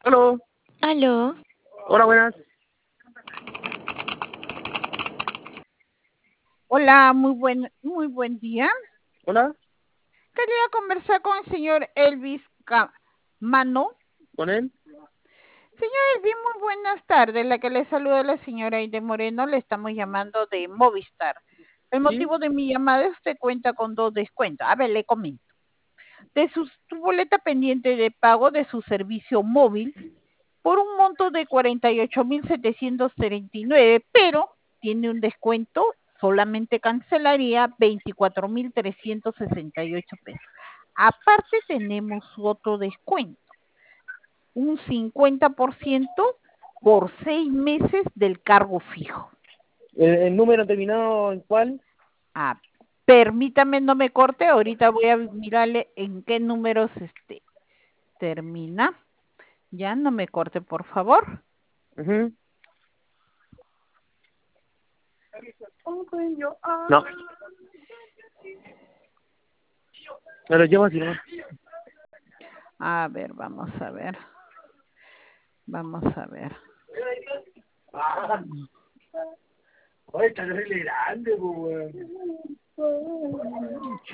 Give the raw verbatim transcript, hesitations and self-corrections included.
Aló. Aló. Hola, buenas. Hola, muy buen, muy buen día. Hola. Quería conversar con el señor Elvis Mano. ¿Con él? Señor Elvis, muy buenas tardes. La que le saluda la señora Aide Moreno, le estamos llamando de Movistar. El motivo ¿Sí? de mi llamada es que usted cuenta con dos descuentos. A ver, le comento. De su, su boleta pendiente de pago de su servicio móvil por un monto de cuarenta y ocho mil setecientos treinta y nueve, pero tiene un descuento, solamente cancelaría veinticuatro mil trescientos sesenta y ocho pesos. Aparte tenemos otro descuento, un cincuenta por ciento por seis meses del cargo fijo. ¿El, el número terminado en cuál? Ah, permítame, no me corte, ahorita voy a mirarle en qué números este termina. Ya, no me corte, por favor. Uh-huh. No. Me lo llevo así, ¿no? A ver, vamos a ver. Vamos a ver. Oye, está grande, pues.